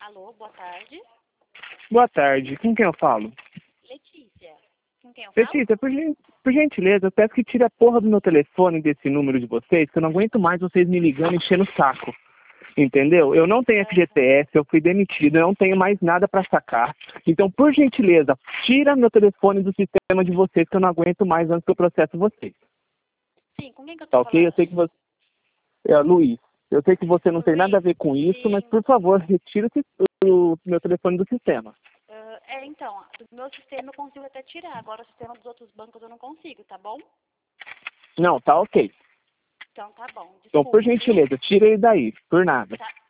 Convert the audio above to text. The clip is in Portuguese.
Alô, boa tarde. Boa tarde. Com quem eu falo? Letícia. Com quem eu falo? Letícia, por gentileza, eu peço que tire a porra do meu telefone desse número de vocês, que eu não aguento mais vocês me ligando e enchendo o saco. Entendeu? Eu não tenho FGTS, eu fui demitido, eu não tenho mais nada para sacar. Então, por gentileza, tira meu telefone do sistema de vocês, que eu não aguento mais antes que eu processo vocês. Sim, com quem que eu tô Tá ok? falando? Eu sei que você... Luiz, eu sei que você não tem nada a ver com isso, Sim. mas por favor, retire o meu telefone do sistema. Então, do meu sistema eu consigo até tirar, agora o sistema dos outros bancos eu não consigo, tá bom? Não, tá ok. Então tá bom, Então, por desculpa, viu? gentileza, tira ele daí, por nada. Tá.